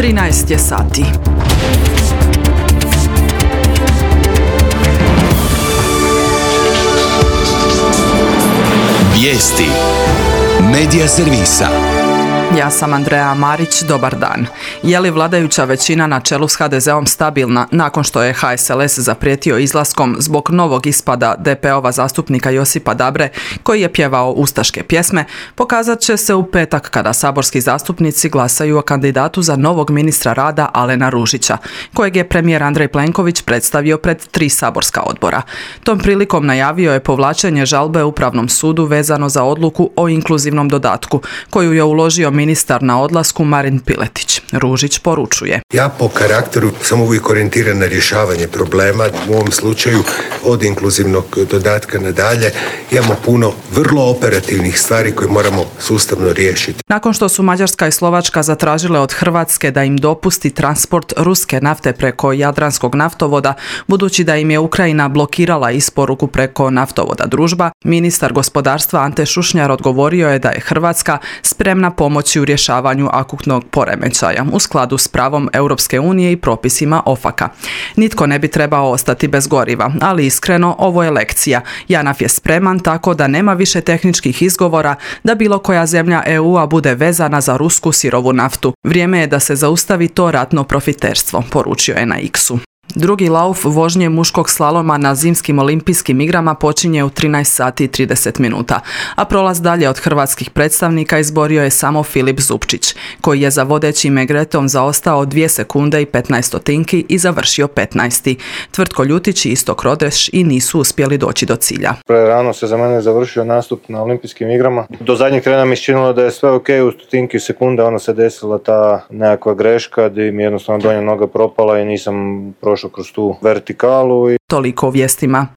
13 je sati. Vijesti Medija servisa. Ja sam Andreja Marić, dobar dan. Je li vladajuća većina na čelu s HDZ-om stabilna nakon što je HSLS zaprijetio izlaskom zbog novog ispada DP-ova zastupnika Josipa Dabre, koji je pjevao ustaške pjesme, pokazat će se u petak kada saborski zastupnici glasaju o kandidatu za novog ministra rada Alena Ružića, kojeg je premijer Andrej Plenković predstavio pred 3 saborska odbora. Tom prilikom najavio je povlačenje žalbe Upravnom sudu vezano za odluku o inkluzivnom dodatku, koju je uložio ministar na odlasku Marin Piletić. Ružić poručuje: Ja po karakteru sam uvijek orijentiran na rješavanje problema. U ovom slučaju od inkluzivnog dodatka nadalje imamo puno vrlo operativnih stvari koje moramo sustavno riješiti. Nakon što su Mađarska i Slovačka zatražile od Hrvatske da im dopusti transport ruske nafte preko Jadranskog naftovoda, budući da im je Ukrajina blokirala isporuku preko naftovoda Družba, ministar gospodarstva Ante Šušnjar odgovorio je da je Hrvatska spremna pomoći u rješavanju akutnog poremećaja u skladu s pravom Europske unije i propisima OFAK-a. Nitko ne bi trebao ostati bez goriva, ali iskreno ovo je lekcija. JANAF je spreman tako da nema više tehničkih izgovora da bilo koja zemlja EU-a bude vezana za rusku sirovu naftu. Vrijeme je da se zaustavi to ratno profiterstvo, poručio je na X-u. Drugi lauf vožnje muškog slaloma na zimskim olimpijskim igrama počinje u 13 sati i 30 minuta, a prolaz dalje od hrvatskih predstavnika izborio je samo Filip Zupčić, koji je za vodećim Egretom zaostao 2 sekunde i 15 stotinki i završio 15. Tvrtko Ljutić i Istok Rodeš i nisu uspjeli doći do cilja. Rano se za mene završio nastup na olimpijskim igrama. Do zadnjeg trena mi se činilo da je sve ok, u stotinki sekunde onda se desila ta nekakva greška gdje mi jednostavno donja noga propala i nisam prošao kroz tu vertikalu. Toliko o vijestima.